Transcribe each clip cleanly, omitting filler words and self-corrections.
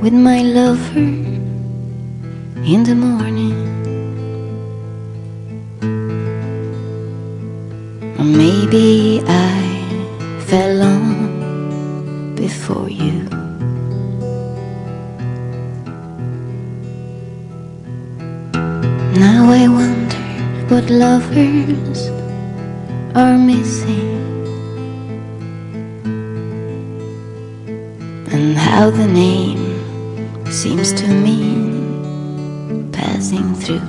with my lover in the morning. Or maybe I fell on before you. Now I wonder what lovers are missing, and how the name seems to mean passing through.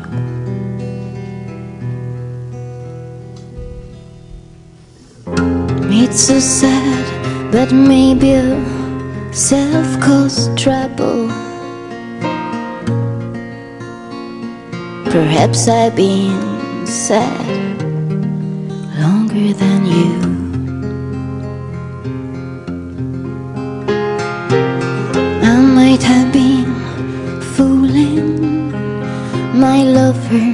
It's so sad, but maybe a self-caused trouble. Perhaps I've been sad longer than you. I might have been fooling my lover.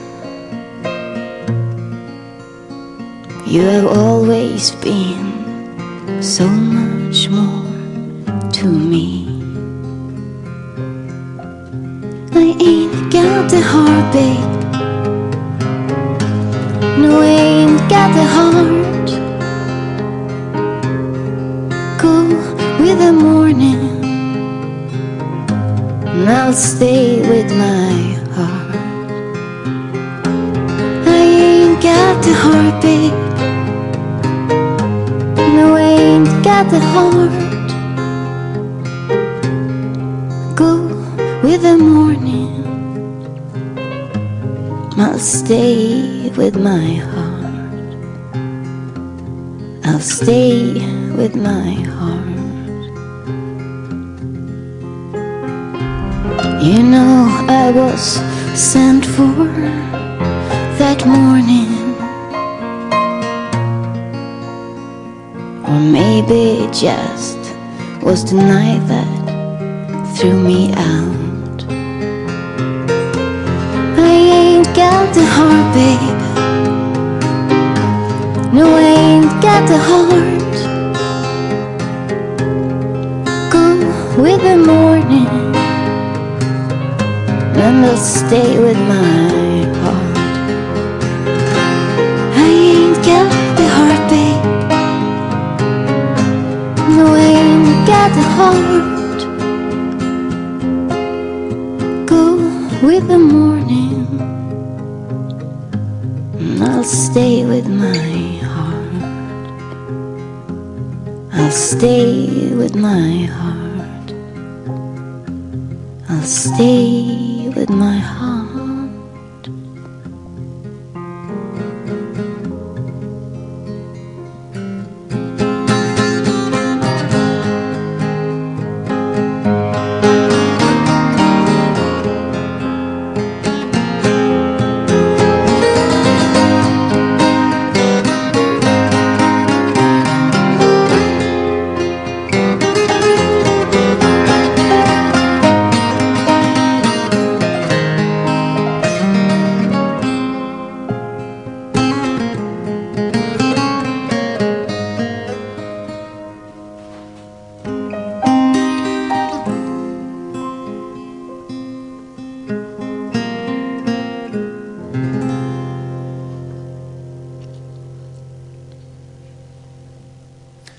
You have always been so much more to me. I ain't got the heart, babe. No, I ain't got the heart. Go with the morning, and I'll stay with my heart. I ain't got the heart, babe. No, I ain't got the heart. Go with the morning, I'll stay with my heart. I'll stay with my heart. You know I was sent for that morning. Or maybe it just was the night that threw me out. I ain't got the heart, babe. No, I ain't got the heart. Go with the morning, and I'll stay with my heart. I ain't got the heart, babe. No, I ain't got the heart. Go with the morning, and I'll stay with my heart. I'll stay with my heart. I'll stay with my heart.